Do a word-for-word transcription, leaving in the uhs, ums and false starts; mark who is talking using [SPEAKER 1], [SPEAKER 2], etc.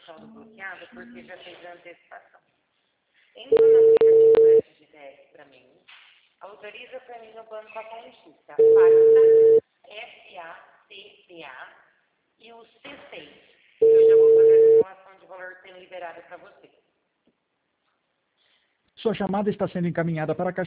[SPEAKER 1] informação do bloqueado porque já fez a antecipação. Entra no aplicativo S G D S para mim, autoriza para mim no banco a consulta, pacta F A C T A e o C seis. Eu já vou fazer a simulação de valor sendo liberada para você.
[SPEAKER 2] Sua chamada está sendo encaminhada para a caixa